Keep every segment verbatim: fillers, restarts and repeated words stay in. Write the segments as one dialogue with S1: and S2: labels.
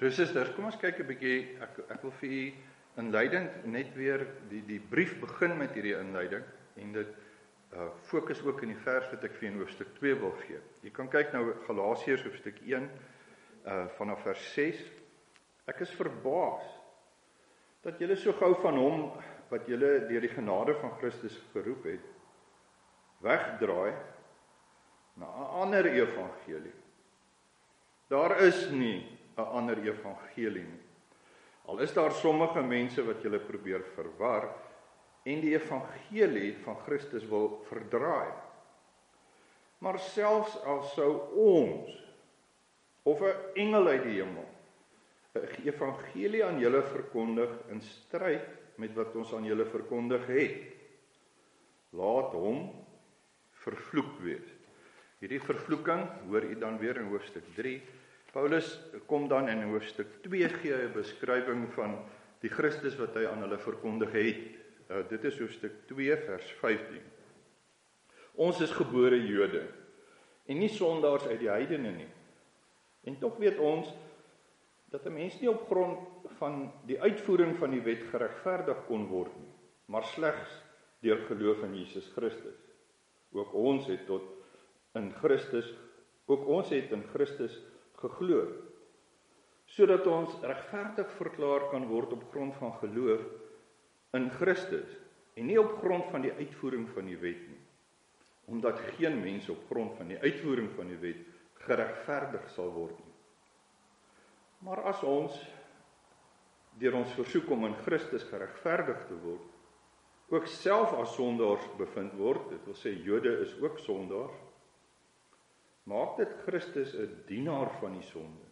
S1: Dus susters, kom ons kyk 'n bietjie, ek, ek wil vir u inleidend net weer, die, die brief begin met hierdie inleiding, en dit uh, fokus ook in die vers wat ek vir in hoofstuk twee wil gee. Jy kan kyk nou Galasiërs hoofstuk een, uh, vanaf vers ses. Ek is verbaas, dat julle so gou van hom, wat julle deur die genade van Christus geroep het, wegdraai, na 'n ander evangelie. Daar is nie 'n ander evangelie nie. Al is daar sommige mense wat julle probeer verwar, en die evangelie van Christus wil verdraai. Maar selfs al sou ons, of 'n engel uit die hemel, 'n evangelie aan julle verkondig in stryd met wat ons aan julle verkondig het, laat hom vervloek wees. Hierdie vervloeking hoor u dan weer in hoofstuk drie. Paulus kom dan in hoofstuk twee gee 'n beskrywing van die Christus wat hy aan hulle verkondig het. Uh, dit is hoofstuk twee vers vyftien. Ons is gebore Jode en nie sondaars uit die heidene nie. En tog weet ons dat 'n mens nie op grond van die uitvoering van die wet geregverdig kon word nie, maar slegs deur geloof in Jesus Christus. Ook ons het tot in Christus, ook ons het in Christus geglo, sodat ons regverdig verklaar kan word op grond van geloof in Christus, en nie op grond van die uitvoering van die wet nie, omdat geen mens op grond van die uitvoering van die wet geregverdig sal word nie. Maar as ons, deur ons versoek om in Christus geregverdig te word, ook self as sondaars bevind word, dit wil sê Jode is ook sondaars, maak dit Christus 'n dienaar van die sonde.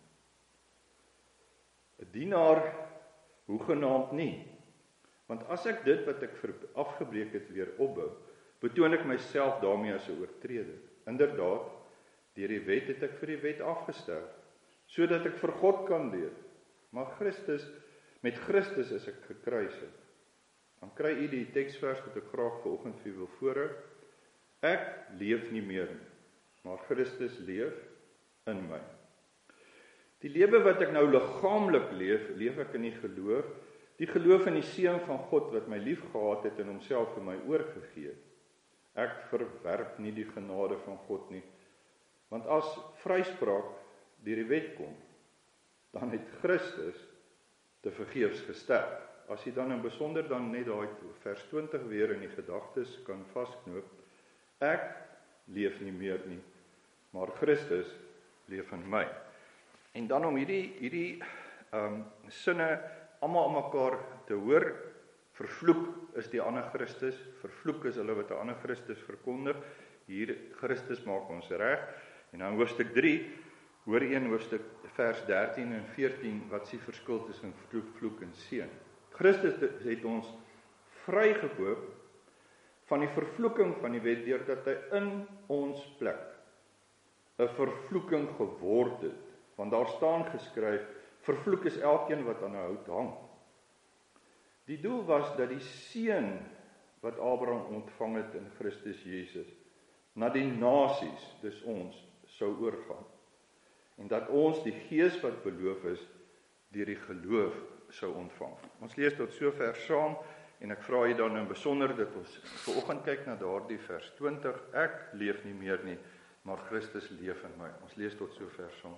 S1: 'n Dienaar hoegenaamd nie, want as ek dit wat ek afgebreek het weer opbou, betoon ek myself daarmee as 'n oortreder. Inderdaad, deur die wet het ek vir die wet afgesterf, sodat ek vir God kan leef. Maar Christus, met Christus is ek gekruisig. Dan kry u die teksvers wat ek graag vanoggend vir u wil voorhou. Ek leef nie meer nie, maar Christus leef in my. Die lewe wat ek nou liggaamlik leef, leef ek in die geloof, die geloof in die Seun van God wat my lief gehad het en homself vir my oorgegee het. Ek verwerp nie die genade van God nie, want as vryspraak deur die wet kom, dan het Christus te vergeefs gesterf. As jy dan in besonder dan net daai vers twintig weer in die gedagtes kan vasknoop, ek leef nie meer nie, maar Christus leef in my. En dan om hierdie hierdie um, sinne almal aan mekaar te hoor, vervloek is die ander Christus, vervloek is hulle wat 'n ander Christus verkondig. Hier Christus maak ons reg. En dan hoofstuk drie, hoor een hoofstuk vers dertien en veertien, wat is die verskil tussen vloek, vloek en seën? Christus het ons vrygekoop van die vervloeking van die wet, deurdat hy in ons plek 'n vervloeking geword het. Want daar staan geskryf, vervloek is elkeen wat aan 'n hout hang. Die doel was dat die seën wat Abraham ontvang het in Christus Jesus, na die nasies, dis ons, sou oorgaan. En dat ons die gees wat beloof is, deur die geloof sou ontvang. Ons lees tot sover saam, en ek vra jy dan in besonder dat ons vanoggend kyk na daardie vers twintig, ek leef nie meer nie, maar Christus leef in my. Ons lees tot sover saam.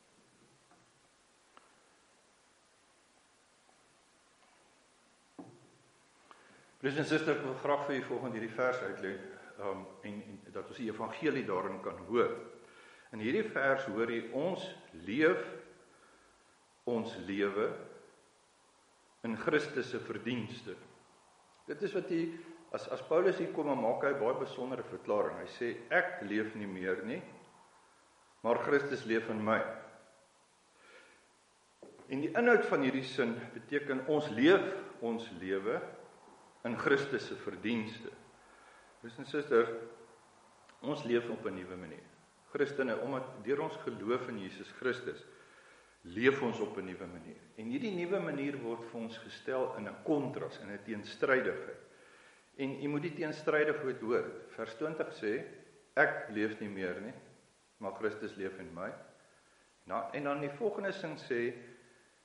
S1: Broers en susters, ek wil graag vir julle volgende hierdie vers uitlei, um, en, en dat ons die evangelie daarin kan hoor. In hierdie vers hoor jy, ons leef ons lewe in Christus se verdienste. Dit is wat hy, as, as Paulus hier kom en maak hy baie besondere verklaring. Hy sê, ek leef nie meer nie, maar Christus leef in my. En die inhoud van hierdie sin beteken, ons leef ons lewe in Christus se verdienste. Broers en susters, ons leef op 'n nuwe manier. Christene, omdat deur ons geloof in Jesus Christus, leef ons op 'n nuwe manier. En hierdie nuwe manier word vir ons gestel in 'n kontras, in 'n teenstrydigheid. En jy moet die teenstrydigheid hoor. Vers twintig sê, ek leef nie meer nie, maar Christus leef in my. Nou, en dan die volgende sin sê,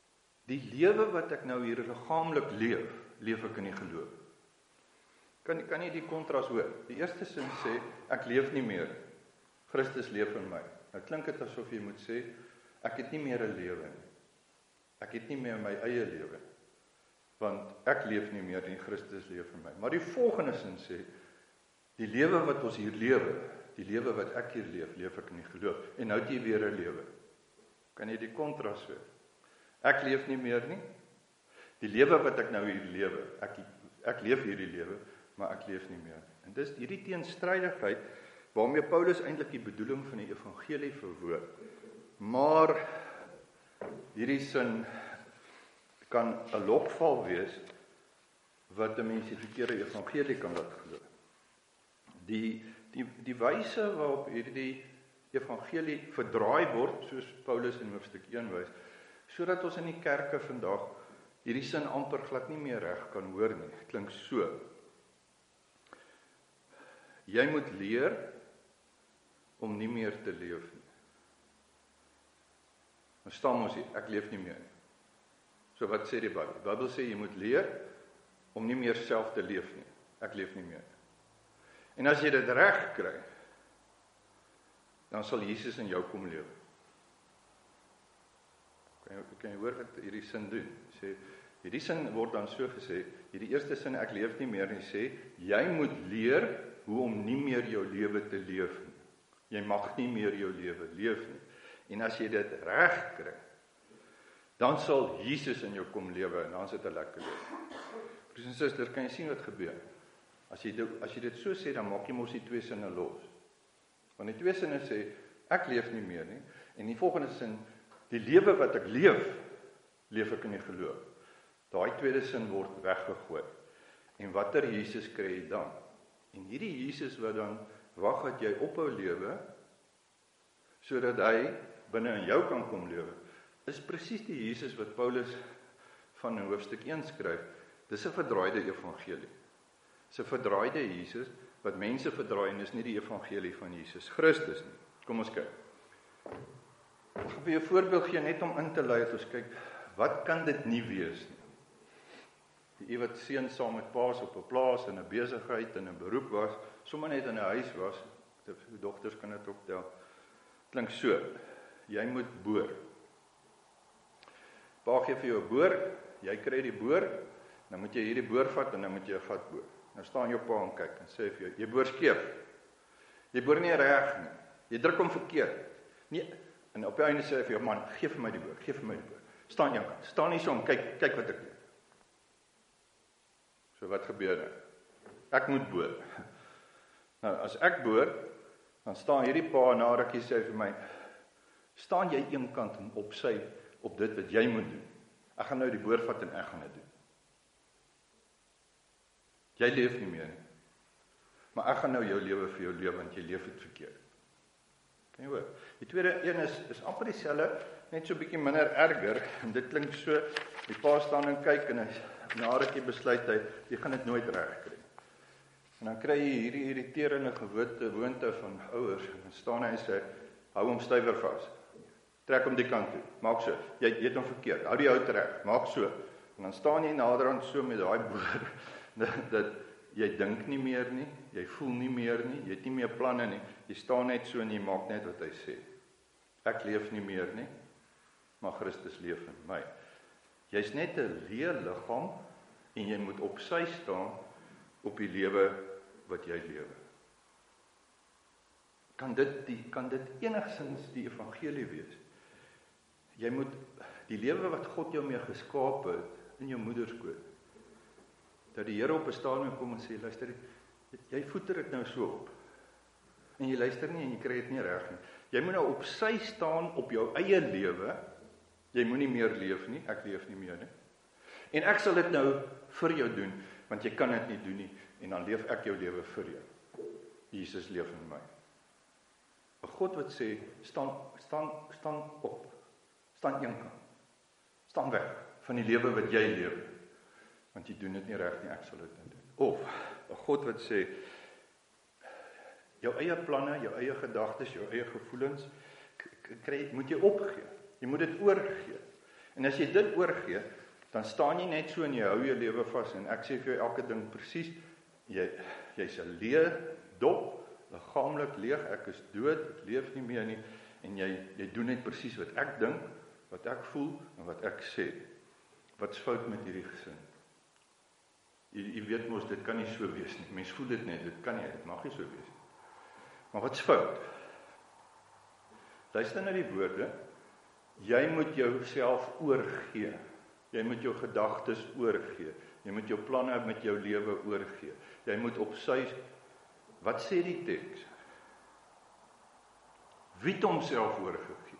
S1: die lewe wat ek nou hier liggaamlik leef, leef ek in die geloof. Kan, kan jy die kontras hoor? Die eerste sin sê, ek leef nie meer. Christus leef in my. Nou klink dit asof jy moet sê, ek het nie meer 'n lewe nie. Ek het nie meer my eie lewe. Want ek leef nie meer nie, Christus leef in my. Maar die volgende sin sê, die lewe wat ons hier lewe, die lewe wat ek hier leef, leef ek in die geloof. En nou het jy weer 'n lewe. Kan jy die kontras hoor? Ek leef nie meer nie. Die lewe wat ek nou hier lewe, ek, ek leef hierdie lewe, maar ek leef nie meer. En dis hierdie teenstrydigheid waarmee Paulus eintlik die bedoeling van die evangelie verwoord. Maar hierdie sin kan 'n lokval wees wat 'n mens die verkeerde evangelie kan laat glo. Die die die wyse waarop hierdie evangelie verdraai word, soos Paulus in hoofstuk een wys, sodat ons in die kerke vandag hierdie sin amper glad nie meer reg kan hoor nie. Klink so. Jy moet leer om nie meer te leef nie. Dan staan ons hier, ek leef nie meer nie. So wat sê die Bybel? Die Bybel sê jy moet leer om nie meer self te leef nie. Ek leef nie meer nie. En as jy dit reg kry, dan sal Jesus in jou kom lewe. Kan jy, kan jy hoor wat hierdie sin doen? Sê, hierdie sin word dan so gesê, hierdie eerste sin, ek leef nie meer nie, sê, jy moet leer hoe om nie meer jou lewe te leef nie. Jy mag nie meer jou lewe leef nie. En as jy dit reg kry, dan sal Jesus in jou kom lewe, en dan is dit 'n lekker lewe. Broers en susters, kan jy sien wat gebeur? As jy, dit, as jy dit so sê, dan maak jy mos die twee sinne los. Want die twee sinne sê, ek leef nie meer nie, en die volgende sin, die lewe wat ek leef, leef ek in die geloof. Daai tweede sin word weggegooi. En watter Jesus kry jy dan? En hierdie Jesus wat dan wag dat jy ophou lewe, sodat hy binne in jou kan kom lewe, is presies die Jesus wat Paulus van in hoofstuk een skryf. Dis 'n verdraaide evangelie. Dis 'n verdraaide Jesus wat mense verdraai, en is nie die evangelie van Jesus Christus nie. Kom ons kyk. Ek gaan vir jou 'n voorbeeld gee net om in te lei dat ons kyk, wat kan dit nie wees nie? Die wat seun saam met paas op 'n plaas en 'n besigheid en 'n beroep was, sommer net in 'n huis was, die dogters kan dit ook tel. Klink so, jy moet boor. Pa gee vir jou 'n boor, jy kry die boor, dan moet jy hierdie boor vat en dan moet jy 'n gat boor. Nou staan jou pa en kyk en sê vir jou, jy boor skeef. Jy boor nie reg nie. Jy druk hom verkeerd. Nee, en op die einde sê hy vir jou, man, gee vir my die boor, gee vir my die boor. Staan jou kant, staan nie so om, kyk, kyk wat ek doen. So wat gebeur nou? Ek moet boor. Nou, as ek boor, dan staan hierdie pa na rukkie sê vir my, staan jy een kant en op sy, op dit wat jy moet doen. Ek gaan nou die boor vat en ek gaan dit doen. Jy leef nie meer nie. Maar ek gaan nou jou lewe vir jou lewe, want jy leef het verkeerd. Kan jy hoor? Die tweede een is, is amper dieselfde, net so 'n bietjie minder erger, en dit klink so, die pa staan en kyk, en hy, na rukkie besluit hy, jy gaan dit nooit reg kry. En dan kry jy hierdie irriterende gewoonte van ouers, en dan staan hy en sê, hou hom stywer vas, trek hom die kant toe, maak so, jy, jy het hom verkeerd, hou die hout reg, maak so, en dan staan jy naderhand so met daai boor, dat, dat jy dink nie meer nie, jy voel nie meer nie, jy het nie meer planne nie, jy staan net so en jy maak net wat hy sê. Ek leef nie meer nie, maar Christus leef in my. Jy's net 'n leë liggaam en jy moet op sy staan op die lewe wat jy lewe. Kan dit die kan dit enigsins die evangelie wees? Jy moet die lewe wat God jou mee geskaap het in jou moederskoot, dat die Here op 'n stadium kom en sê, luister, jy voeter dit nou so op. En jy luister nie en jy kry dit nie reg nie. Jy moet nou op sy staan op jou eie lewe. Jy moenie meer leef nie, ek leef nie meer nie. En ek sal dit nou vir jou doen, want jy kan dit nie doen nie, en dan leef ek jou lewe vir jou. Jesus leef in my. 'n God wat sê, staan, staan, staan op, staan een kant, staan weg van die lewe wat jy lewe, want jy doen dit nie reg nie, ek sal dit nie doen. Of 'n God wat sê, jou eie planne, jou eie gedagtes, jou eie gevoelens, kry, moet jy opgee. Jy moet dit oorgee. En as jy dit oorgee, dan staan jy net so en jy hou jou lewe vas, en ek sê vir jou elke ding presies, jy, jy's 'n leë dop, liggaamlik leeg, ek is dood, ek leef nie meer nie, en jy, jy doen net presies wat ek dink, wat ek voel, en wat ek sê. Wat's fout met hierdie gesin? Jy, jy weet mos, dit kan nie so wees nie, mens voel dit net, dit kan nie, dit mag nie so wees nie. Maar wat's fout? Luister na die woorde, jy moet jouself oorgee, jy moet jou gedagtes oorgee, jy moet jou planne met jou lewe oorgee, jy moet op sy, wat sê die teks? Wie het homself oorgegee?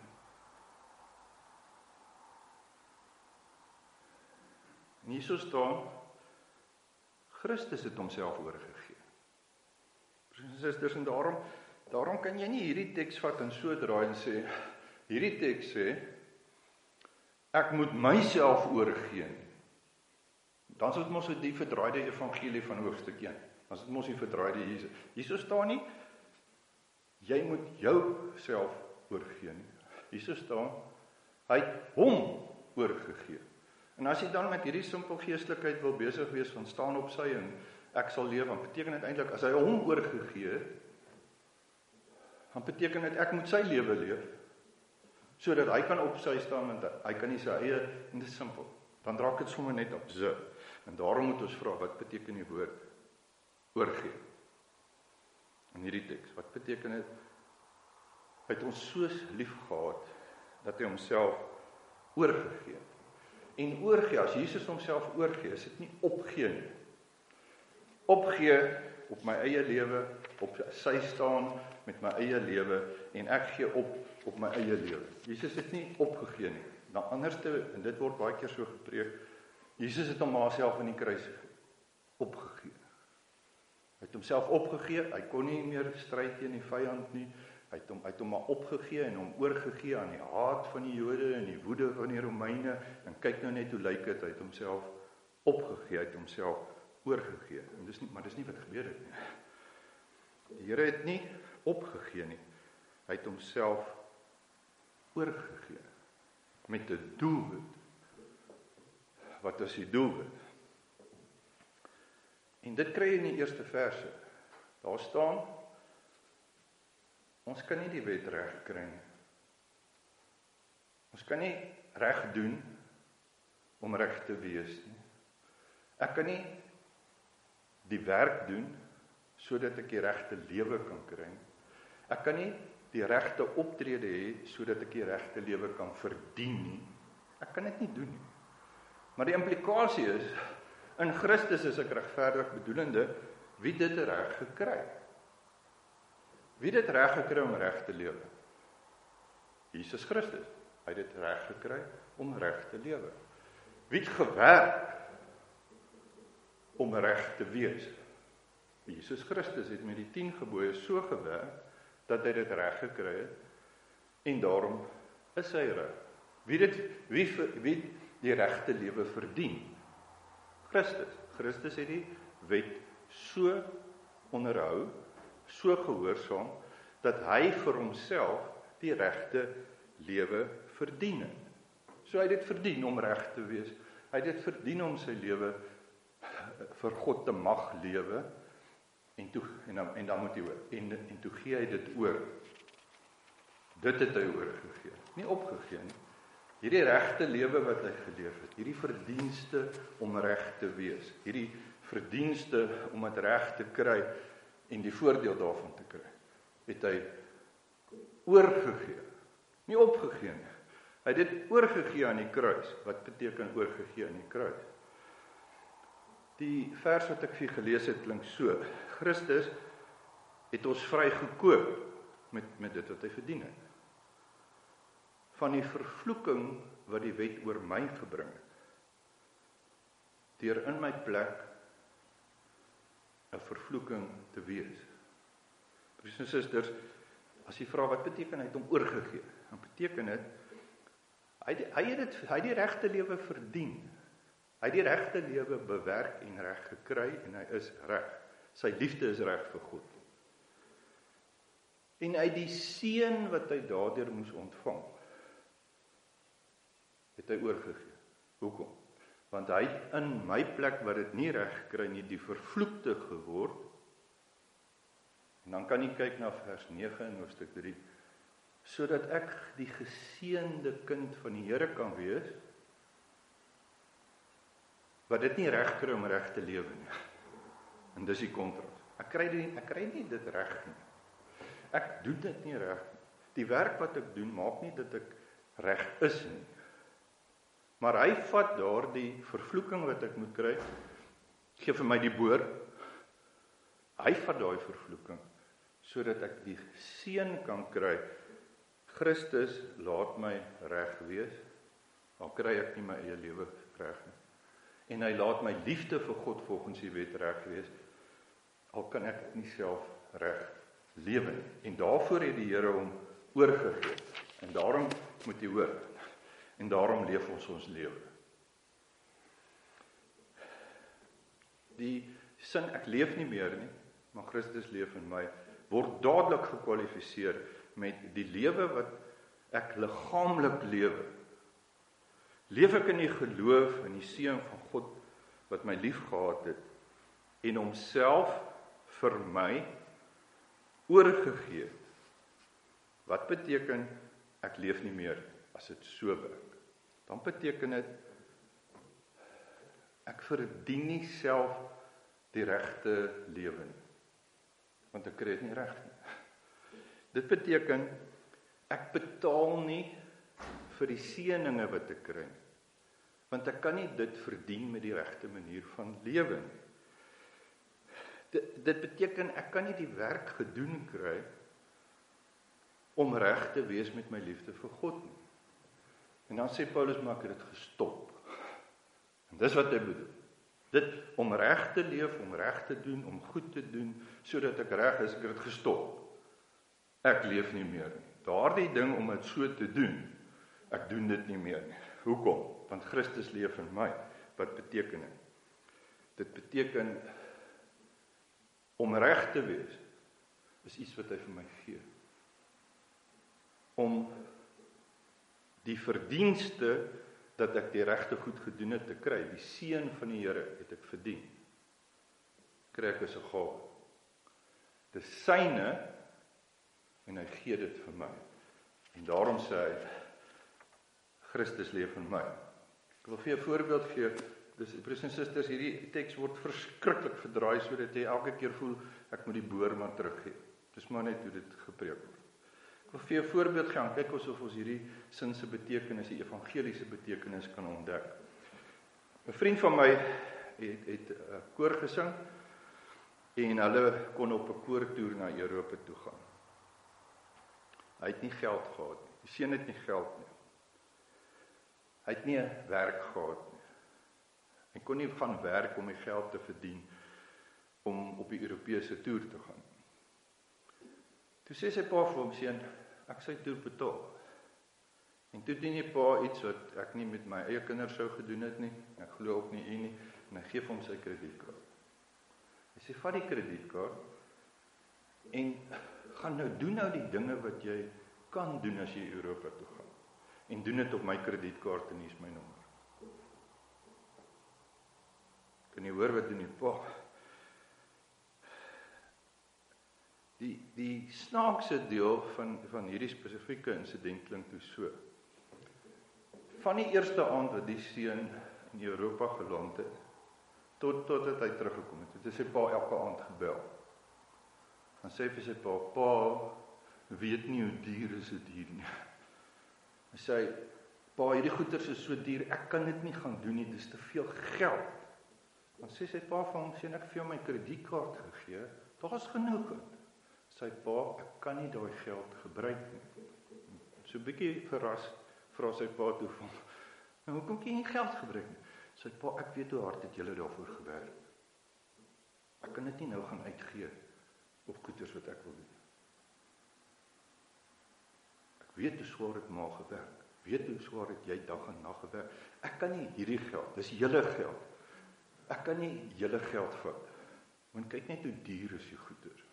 S1: En hier so staan, Christus het homself oorgegee. Susters, en daarom, daarom kan jy nie hierdie teks vat en so draai en sê, hierdie teks sê, ek moet myself oorgee nie. Dan is dit mos die verdraaide evangelie van hoofstuk een. Dan is dit mos die verdraaide Jesus. Hierso staan nie, jy moet jouself oorgee nie. Hierso staan, hy het hom oorgegee. En as jy dan met hierdie simpel geestelikheid wil besig wees van staan op sy en ek sal leef, dan beteken dit eintlik, as hy hom oorgegee het, dan beteken dit ek moet sy lewe leef, sodat hy kan op sy staan, en hy kan nie sy eie, en dit is simpel. Dan draak dit sommer net op sy. En daarom moet ons vra, wat beteken die woord oorgee? In hierdie teks, wat beteken dit? Hy het ons so lief gehad, dat hy homself oorgegee het. En oorgee, as Jesus homself oorgee, is dit nie opgee nie. Opgee op my eie lewe, op sy staan met my eie lewe, en ek gee op op my eie lewe. Jesus het nie opgegee nie. Dan anderste, en dit word baie keer so gepreek, Jesus het hom self in die kruis opgegee. Hy het homself opgegee, hy kon nie meer stryd teen die vyand nie, hy het hom, hy het hom maar opgegee en hom oorgegee aan die haat van die Jode en die woede van die Romeine, en kyk nou net hoe lyk dit, hy het homself opgegee, hy het homself oorgegee, en dis nie, maar dis nie wat gebeur het nie. Die Here het nie opgegee nie, hy het homself oorgegee, met 'n doelwit. Wat is die doelwit? En dit kry jy in die eerste verse. Daar staan, ons kan nie die wet reg kry nie. Ons kan nie reg doen om reg te wees nie. Ek kan nie die werk doen sodat ek die regte lewe kan kry nie. Ek kan nie die regte optrede hê sodat ek die regte lewe kan verdien nie. Ek kan dit nie doen nie. Maar die implikasie is, in Christus is ek regverdig bedoelende, wie dit reg gekry? Wie dit reg gekry om reg te lewe? Jesus Christus. Hy het dit reg gekry om reg te lewe. Wie het gewerk om reg te wees? Jesus Christus het met die tien gebooie so gewerk, dat hy dit reg gekry het, en daarom is hy reg. Wie dit, wie, wie die regte lewe verdien? Christus. Christus het die wet so onderhou, so gehoorsaam, dat hy vir homself die regte lewe verdien het. So hy het dit verdien om reg te wees. Hy het dit verdien om sy lewe vir God te mag lewe, en, toe, en, dan, en dan moet hy oor, en, en toe gee hy dit oor. Dit het hy oorgegee, nie opgegee nie. Hierdie regte lewe wat hy geleef het, hierdie verdienste om reg te wees, hierdie verdienste om dit reg te kry, en die voordeel daarvan te kry, het hy oorgegee, nie opgegee nie. Hy het dit oorgegee aan die kruis. Wat beteken oorgegee aan die kruis? Die vers wat ek vir gelees het, klink so, Christus het ons vrygekoop met, met dit wat hy verdien het. Van die vervloeking wat die wet oor my gebring het. Deur in my plek 'n vervloeking te wees. Broers en susters, as jy vra wat beteken hy het hom oorgegee, dan beteken dit hy hy het dit hy het die regte lewe verdien. Hy het die regte lewe bewerk en reg gekry en hy is reg. Sy liefde is reg vir God. En uit die seën wat hy daardeur moes ontvang, het hy oorgegee. Hoekom? Want hy het in my plek wat dit nie reg gekry nie, die vervloekte geword. En dan kan jy kyk na vers nege in hoofstuk drie, sodat ek die geseënde kind van die Here kan wees, wat dit nie reg kry om reg te lewe nie. En dis die kontras. Ek kry die, ek kry nie dit reg nie. Ek doen dit nie reg nie. Die werk wat ek doen, maak nie dat ek reg is nie. Maar hy vat daardie vervloeking wat ek moet kry, gee vir my die boor. Hy vat daai vervloeking, sodat ek die seën kan kry. Christus laat my reg wees, al kry ek nie my eie lewe reg nie. En hy laat my liefde vir God volgens die wet reg wees, al kan ek dit nie self reg lewe nie. En daarvoor het die Here hom oorgegee. En daarom moet jy hoor. En daarom leef ons ons lewe. Die sin, ek leef nie meer nie, maar Christus leef in my, word dadelik gekwalifiseer met die lewe wat ek liggaamlik lewe. Leef ek in die geloof in die seën van God wat my lief gehad het en homself vir my oorgegee het. Wat beteken ek leef nie meer as dit so werk? Dan beteken dit ek verdien nie self die regte lewe nie. Want ek kry dit nie reg nie. Dit beteken ek betaal nie vir die seëninge wat ek kry nie. Want ek kan nie dit verdien met die regte manier van lewe nie. Dit, dit beteken ek kan nie die werk gedoen kry om reg te wees met my liefde vir God nie. En dan sê Paulus, maar ek het dit gestop. En dis wat hy bedoel. Dit om reg te leef, om reg te doen, om goed te doen, sodat ek reg is, ek het dit gestop. Ek leef nie meer nie. Daardie ding om dit so te doen, ek doen dit nie meer nie. Hoekom? Want Christus leef in my. Wat beteken dit? Dit beteken om reg te wees, is iets wat hy vir my gee. Om die verdienste dat ek die regte goed gedoen het te kry, die seën van die Here het ek verdien. Kry ek as 'n gawe. Dis syne en hy gee dit vir my. En daarom sê hy, Christus leef in my. Ek wil vir 'n voorbeeld gee. Dis broers en susters, hierdie teks word verskriklik verdraai sodat jy elke keer voel ek moet die boor maar teruggee. Dis maar net hoe dit gepreek word. Ek wil vir 'n voorbeeld gee, en kyk of ons hierdie sin se betekenis, die evangeliese betekenis kan ontdek. 'n Vriend van my het het 'n koor gesing en hulle kon op 'n koortoer na Europa toe gaan. Hy het nie geld gehad nie. Die seun het nie geld nie. Hy het nie 'n werk gehad nie. Hy kon nie gaan werk om die geld te verdien om op die Europese toer te gaan. Toe sê sy pa vir hom, seun, ek sy toer betaal. En toe doen die pa iets wat ek nie met my eie kinders sou gedoen het nie, ek glo ook nie u nie, en hy gee vir hom sy kredietkaart. Hy sê, vat die kredietkaart en gaan nou doen nou die dinge wat jy kan doen as jy Europa toe gaan. En doen dit op my kredietkaart en hier is my nommer. Kan jy hoor wat doen die pa? Die, die snaakse deel van, van hierdie spesifieke insident klink toe so. Van die eerste aand wat die seun in Europa geland het, tot, tot het hy teruggekom het, het hy sy pa elke aand gebel. Dan sê hy vir sy pa, pa, weet nie hoe duur is dit hier nie. Hy sê, pa, hierdie goeders is so duur, ek kan dit nie gaan doen nie, dit is te veel geld. Dan sê sy pa vir hom, sê ek vir jou my kredietkaart gegee, daar is genoeg het. Sy pa, ek kan nie daai geld gebruik nie. So 'n bietjie verras, vra sy pa toe van, nou hoekom kan jy nie geld gebruik nie? Sy pa, ek weet hoe hard het julle daarvoor gewerk. Ek kan dit nie nou gaan uitgee op goeders wat ek wil doen. Ek weet hoe swaar het ma gewerk. Ek weet hoe swaar het jy dag en nag gewerk. Ek kan nie hierdie geld, dis julle geld. Ek kan nie julle geld vat. Want kyk net hoe duur is die goeders.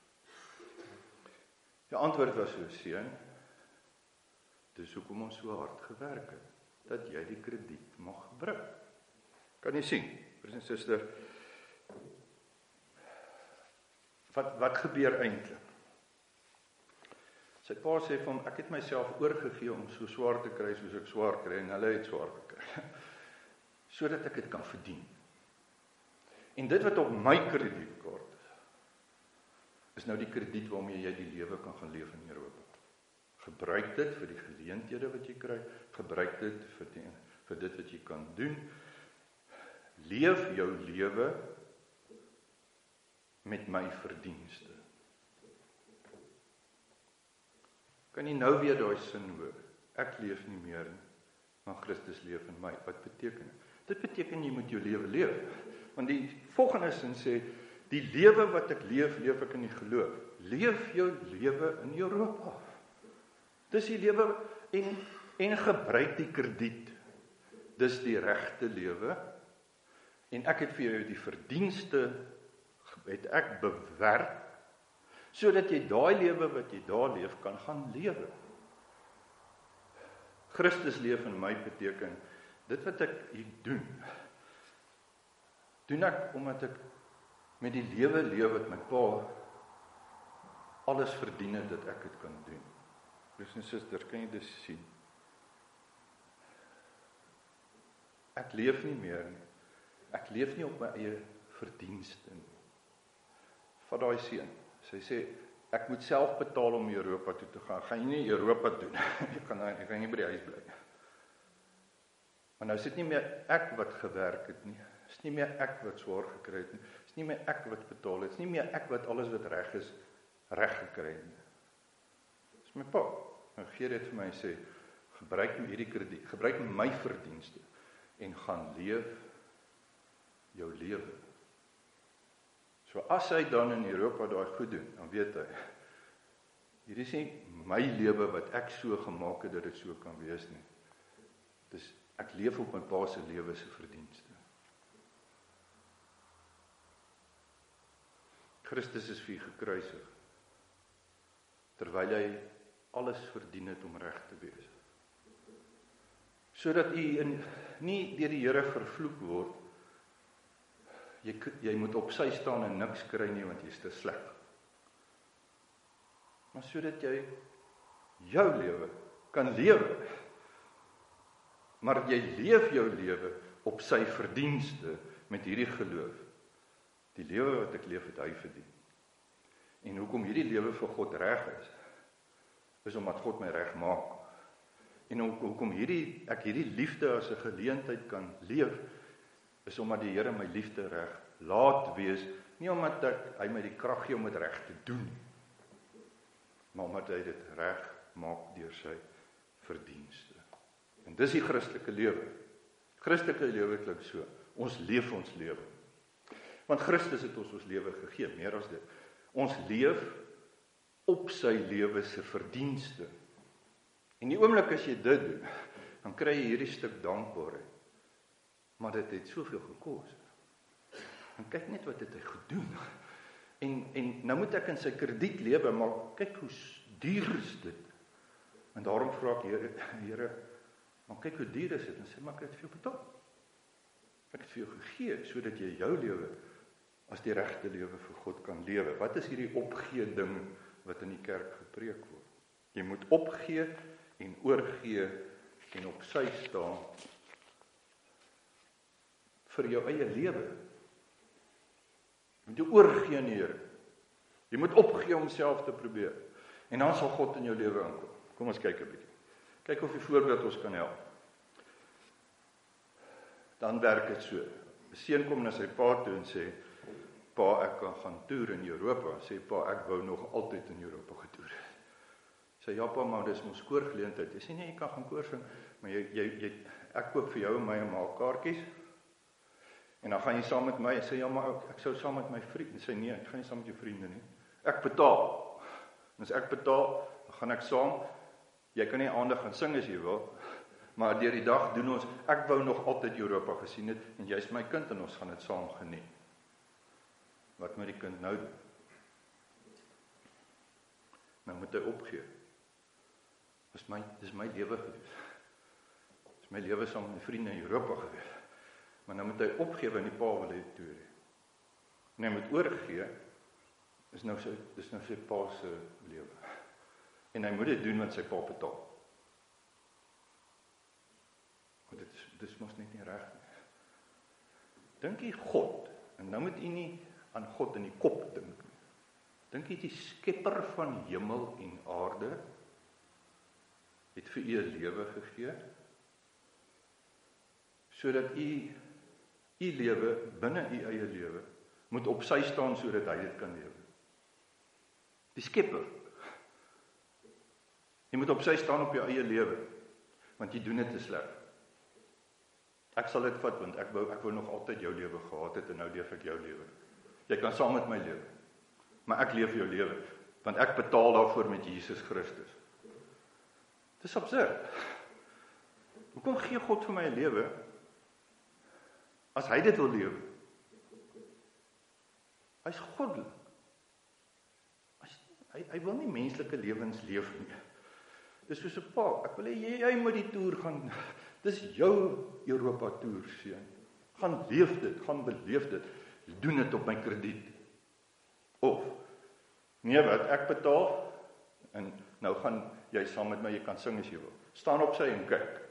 S1: Die antwoord was so, seun, dis hoekom ons so hard gewerk het. dat jy die krediet mag gebruik. Kan jy sien, broers en suster, wat, wat gebeur eintlik? Sy pa sê vir hom, ek het myself oorgegee om so swaar te kry soos ek swaar kry, en hulle het swaar gekry, sodat ek dit kan verdien. En dit wat op my kredietkaart is, is nou die krediet waarmee jy die lewe kan gaan leef in Europa. Gebruik dit vir die geleenthede wat jy kry, gebruik dit vir, die, vir dit wat jy kan doen. Leef jou lewe met my verdienste. Kan jy nou weer daai sin hoor? Ek leef nie meer nie, maar Christus leef in my. Wat beteken dit? Dit beteken jy moet jou lewe leef. Want die volgende sin sê, die lewe wat ek leef, leef ek in die geloof. Leef jou lewe in Europa. Dis die lewe en, en gebruik die krediet. Dis die regte lewe. En ek het vir jou die verdienste, het ek bewerk, sodat jy daai lewe wat jy daar leef, kan gaan lewe. Christus leef in my beteken, dit wat ek hier doen, doen ek omdat ek met die lewe leef wat my pa alles verdien het dat ek dit kan doen. Broers en susters, kan jy dit sien? Ek leef nie meer nie. Ek leef nie op my eie verdienste nie. Vat daai seun. Sy sê, ek moet self betaal om Europa toe te gaan. Gaan jy nie Europa doen? Jy kan, jy kan nie by die huis bly. Maar nou is dit nie meer ek wat gewerk het nie. Dit is nie meer ek wat swaar gekry het nie. Dit is nie meer ek wat betaal het. Dit is nie meer ek wat alles wat reg is, reg gekry het nie. Dit is my pa. Nou gee dit vir my en sê, gebruik hierdie krediet, gebruik my verdienste en gaan leef jou lewe. So as hy dan in Europa daai goed doen, dan weet hy, hier is nie my lewe wat ek so gemaak het dat dit so kan wees nie. Dis ek leef op my pa se lewe se verdienste. Christus is vir u gekruisig, terwyl hy alles verdien het om reg te wees. Sodat u in, nie deur die Here vervloek word, Jy, jy moet op sy staan en niks kry nie, want jy is te sleg. Maar sodat jy jou lewe kan lewe, maar jy leef jou lewe op sy verdienste met hierdie geloof. Die lewe wat ek leef het hy verdien. En hoekom hierdie lewe vir God reg is, is omdat God my reg maak. En hoekom hierdie, ek hierdie liefde as 'n geleentheid kan leef, is omdat die Here my liefde reg laat wees, nie omdat ek, hy my die krag gee om dit reg te doen, maar omdat hy dit reg maak deur sy verdienste. En dis die Christelike lewe. Christelike lewe klink so, ons leef ons lewe. Want Christus het ons ons lewe gegee, meer as dit. Ons leef op sy lewe se verdienste. En die oomblik as jy dit doen, dan kry jy hierdie stuk dankbaarheid. Maar dit het soveel gekos. En kyk net wat het hy gedoen. En, en nou moet ek in sy krediet lewe, maar kyk hoe duur is dit. En daarom vra ek, Here, Here, maar kyk hoe duur is dit. En sê, maar ek het vir jou betaal. Ek het vir jou gegee, sodat jy jou lewe as die regte lewe vir God kan lewe. Wat is hierdie opgee ding wat in die kerk gepreek word? Jy moet opgee en oorgee en op sy staan vir jou eie lewe. Jy moet jou oorgee aan die Here. Jy moet opgee om self te probeer. En dan sal God in jou lewe aankom. Kom ons kyk 'n bietjie. Kyk of die voorbeeld ons kan help. Dan werk dit so. 'n Seun kom na sy pa toe en sê, pa, ek kan gaan toer in Europa. Sê pa, ek wou nog altyd in Europa getoer. Sê ja pa, maar dis mos koorgeleentheid. Jy sê nee, jy kan gaan koor sing, maar jy jy jy ek koop vir jou en my 'n maal kaartjies. En dan gaan jy saam met my en sê, ja, maar ek, ek sou saam met my vriend. En sê, nee, ek gaan nie saam met jou vriende nie. Ek betaal. En as ek betaal, dan gaan ek saam. Jy kan nie aande gaan sing as jy wil. Maar deur die dag doen ons, ek wou nog altyd Europa gesien het, en jy is my kind, en ons gaan dit saam geniet. Wat moet die kind nou doen? Nou moet hy opgee. Dis my, dis my lewe gewees. Dis my lewe saam met my vriende in Europa gewees. Maar nou moet hy opgee want die pa wil hy toe hê. En hy moet oorgee, is nou sy, dis nou sy pa se lewe. En hy moet dit doen wat sy pa betaal. Want dit is, dit is mos net nie reg nie. Dink jy God, en nou moet jy nie aan God in die kop dink nie. Dink jy die skepper van hemel en aarde het vir u 'n lewe gegee, sodat u u lewe binne u eie lewe moet op sy staan sodat hy dit kan lewe. Die skepper. Jy moet op sy staan op jou eie lewe, want jy doen dit te sleg. Ek sal dit vat, want ek wou, ek wou nog altyd jou lewe gehad het, en nou leef ek jou lewe. Jy kan saam met my lewe, maar ek leef jou lewe, want ek betaal daarvoor met Jesus Christus. Dis absurd. Hoekom gee God vir my 'n lewe, as hy dit wil lewe? Hy's goddelik. Hy, hy wil nie menslike lewens leef nie. Dis soos 'n pa, ek wil hê jy, jy moet die toer gaan, dis jou Europa toer, seun. Gaan leef dit, gaan beleef dit, doen dit op my krediet. Of, nee wat, ek betaal, en nou gaan jy saam met my, jy kan sing as jy wil. Staan op sy en kyk.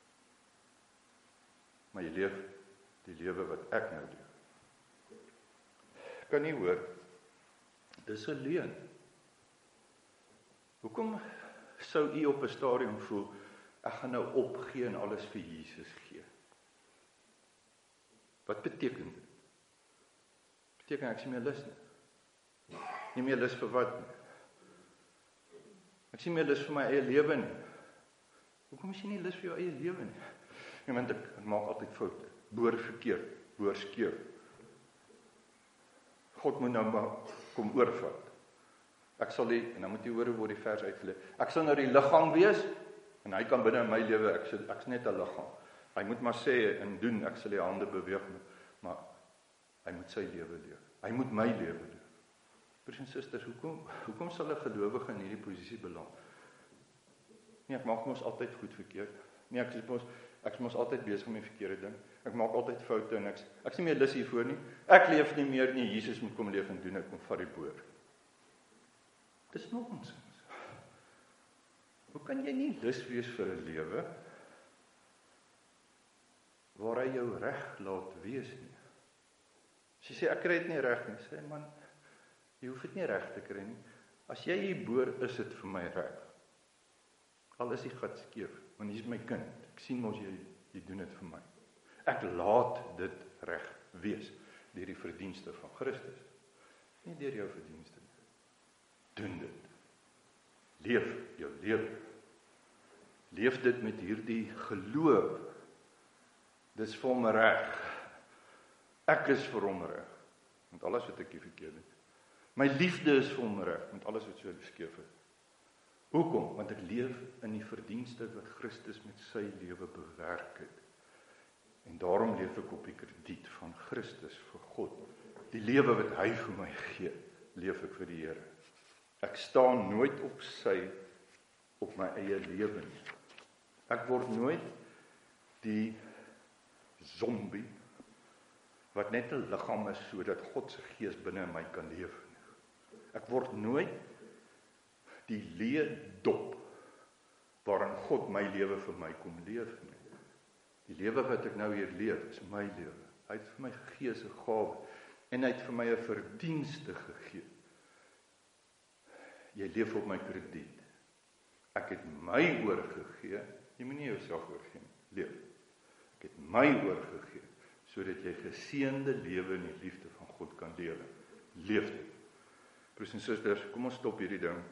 S1: Maar jy leef die lewe wat ek nou leef. Kan nie hoor, dis 'n leuen. Hoekom sou u op 'n stadium voel, ek gaan nou opgee en alles vir Jesus gee? Wat beteken dit? Beteken ek is nie meer lus nie. Nie meer lus vir wat nie. Ek is nie meer lus vir my eie lewe nie. Hoekom is jy nie lus vir jou eie lewe nie? Ja, want ek, ek maak altyd foute. Boor verkeerd, boor skeef. God moet nou maar kom oorvat. Ek sal die, en dan moet jy hoor hoe word die vers uitgelees. Ek sal nou die liggaam wees, en hy kan binne in my lewe, ek, ek is net 'n liggaam. Hy moet maar sê en doen, ek sal die hande beweeg, maar hy moet sy lewe leef. Hy moet my lewe leef. Broers en susters, hoekom, hoekom sal 'n gelowige in hierdie posisie beland? Nee, ek maak mos altyd goed verkeerd. Nee, ek is mos, ek is mos altyd besig met verkeerde ding. Ek maak altyd foute en ek, ek is nie meer lus hiervoor nie. Ek leef nie meer nie, Jesus moet kom leef en doen, ek kom vat die boor. Dis nonsens. Hoe kan jy nie lus wees vir 'n lewe waar hy jou reg laat wees nie? As jy sê, ek kry dit nie reg nie, sê man, jy hoef dit nie reg te kry nie. As jy hier boor, is dit vir my reg. Al is die gat skeef, want jy is my kind. Ek sien mos jy, jy doen dit vir my. Ek laat dit reg wees, deur die verdienste van Christus. Nie deur jou verdienste nie. Doen dit. Leef jou lewe. Leef dit met hierdie geloof. Dis vir hom reg. Ek is vir hom reg, met alles wat ek hier verkeerd het. My liefde is vir hom reg, met alles wat so skeef is. Hoekom? Want ek leef in die verdienste wat Christus met sy lewe bewerk het. En daarom leef ek op die krediet van Christus vir God. Die lewe wat hy vir my gee, leef ek vir die Here. Ek staan nooit op sy, op my eie lewe nie. Ek word nooit die zombie, wat net 'n liggaam is, sodat God se gees binne in my kan leef. Ek word nooit die leë dop, waarin God my lewe vir my kom leef nie. Die lewe wat ek nou hier leef, is my lewe. Hy het vir my gegee as 'n gawe, en hy het vir my 'n verdienste gegee. Jy leef op my krediet. Ek het my oorgegee, jy moet nie jouself oorgee nie, leef. Ek het my oorgegee, sodat jy geseënde lewe in die liefde van God kan lewe. Leef dit. Broers en susters, kom ons stop hierdie ding.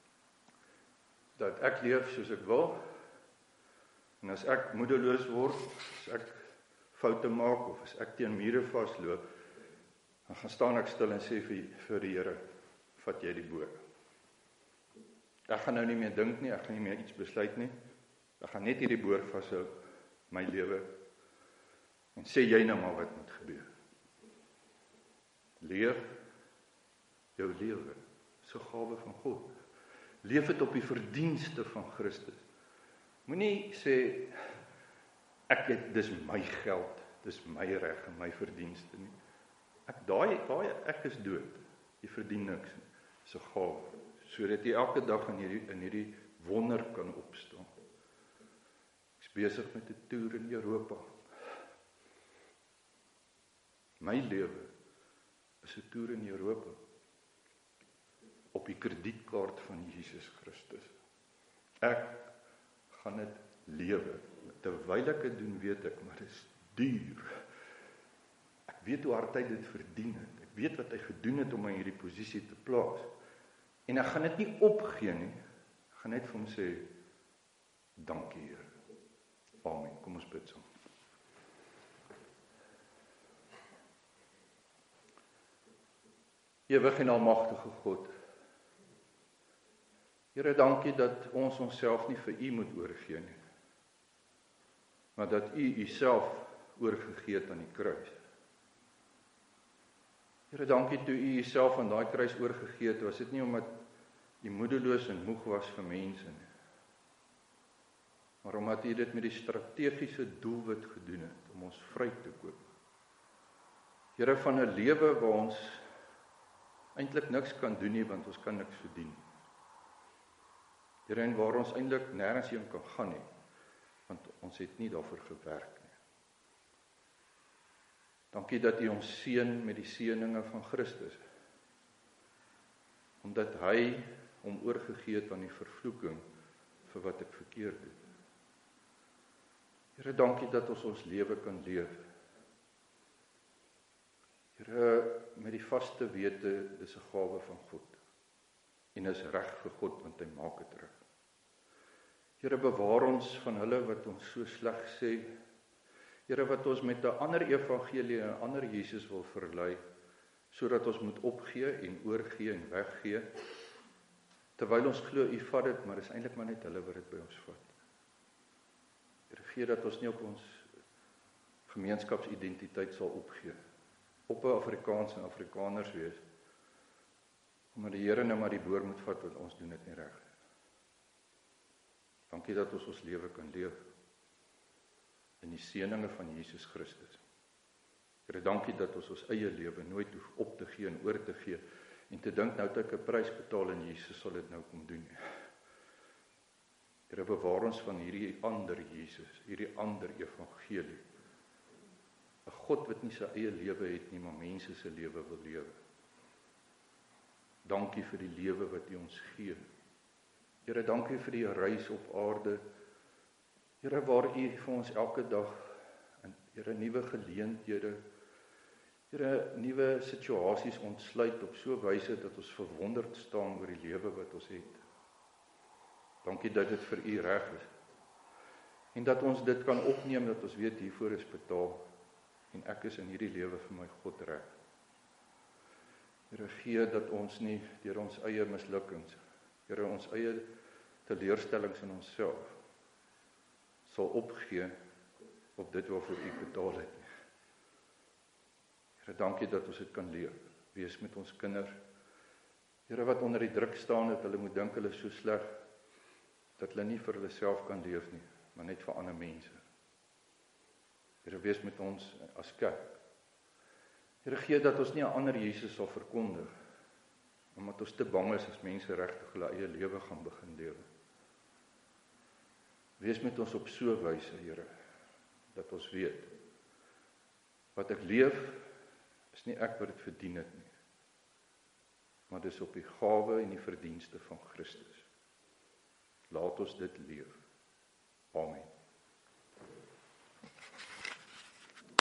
S1: Dat ek leef soos ek wil, en as ek moedeloos word, as ek foute maak, of as ek teen mure vasloop, dan gaan staan ek stil en sê vir, vir die Here, vat jy die boor. Ek gaan nou nie meer dink nie, ek gaan nie meer iets besluit nie, ek gaan net hierdie boor vashou, my lewe, en sê jy nou maar wat moet gebeur. Leef jou lewe, so gawe van God. Leef dit op die verdienste van Christus. Moenie sê, ek het, dis my geld, dis my reg en my verdienste nie. Ek daai daai ek is dood. Jy verdien niks nie. Dis 'n gawe, sodat jy elke dag in hierdie in hierdie wonder kan opstaan. Ek's besig met 'n toer in Europa. My lewe is 'n toer in Europa op die kredietkaart van Jesus Christus. Ek gaan dit lewe. Terwyl ek dit doen, weet ek, maar dit is duur. Ek weet hoe hard hy dit verdien het. Ek weet wat hy gedoen het om my in hierdie posisie te plaas. En ek gaan dit nie opgee nie. Ek gaan net vir hom sê, dankie Here. Amen. Kom ons bid saam. Ewig en almagtige God, Here, dankie dat ons onsself nie vir U moet oorgee nie, maar dat U Uself oorgegee het aan die kruis. Here, dankie toe U Uself aan daai kruis oorgegee het, was dit nie omdat U moedeloos en moeg was vir mense nie, maar omdat U dit met die strategiese doelwit gedoen het, om ons vry te koop. Here, van 'n lewe waar ons eintlik niks kan doen nie, want ons kan niks verdien. Here, en waar ons eintlik nêrens heen kan gaan nie, want ons het nie daarvoor gewerk nie. Dankie dat U ons seën met die seëninge van Christus, omdat hy hom oorgegee het aan die vervloeking vir wat ek verkeerd doen. Here, dankie dat ons ons lewe kan leef. Here, met die vaste wete, dis 'n gawe van God, en is reg vir God, want hy maak dit reg. Here, bewaar ons van hulle wat ons so sleg sê, Here, wat ons met 'n ander evangelie en 'n ander Jesus wil verlei, sodat ons moet opgee en oorgee en weggee, terwyl ons glo U vat dit, maar is eintlik maar net hulle wat dit by ons vat. Here, gee dat ons nie op ons gemeenskapsidentiteit sal opgee, op 'n Afrikaans en Afrikaners wees, omdat die Here nou maar die boor moet vat, want ons doen dit nie reg. Dankie dat ons ons lewe kan leef in die seëninge van Jesus Christus. Here, dankie dat ons ons eie lewe nooit hoef op te gee en oor te gee, en te dink nou dat ek 'n prys betaal en Jesus sal dit nou kom doen. Here, bewaar ons van hierdie ander Jesus, hierdie ander evangelie. 'n God wat nie sy eie lewe het nie, maar mense se lewe wil lewe. Dankie vir die lewe wat U ons gee. Here, dankie vir die reis op aarde. Here, waar U vir ons elke dag, en Here, nuwe geleenthede, Here, nuwe situasies ontsluit op so 'n wyse dat ons verwonderd staan oor die lewe wat ons het. Dankie dat dit vir U reg is. En dat ons dit kan opneem, dat ons weet hiervoor is betaal. En ek is in hierdie lewe vir my God reg. Here, gee dat ons nie deur ons eie mislukkings, Here, ons eie teleurstellings in onsself, sal opgee op dit waarvoor U betaal het. Here, dankie dat ons dit kan leef. Wees met ons kinders. Here, wat onder die druk staan, dat hulle moet dink hulle is so sleg, dat hulle nie vir hulle self kan leef nie, maar net vir ander mense. Here, wees met ons as kerk. Here, gee dat ons nie 'n ander Jesus sal verkondig, omdat ons te bang is as mense regtig hulle eie lewe gaan begin lewe. Wees met ons op so 'n wyse, Here, dat ons weet, wat ek leef, is nie ek wat dit verdien het nie, maar dis op die gawe en die verdienste van Christus. Laat ons dit leef. Amen.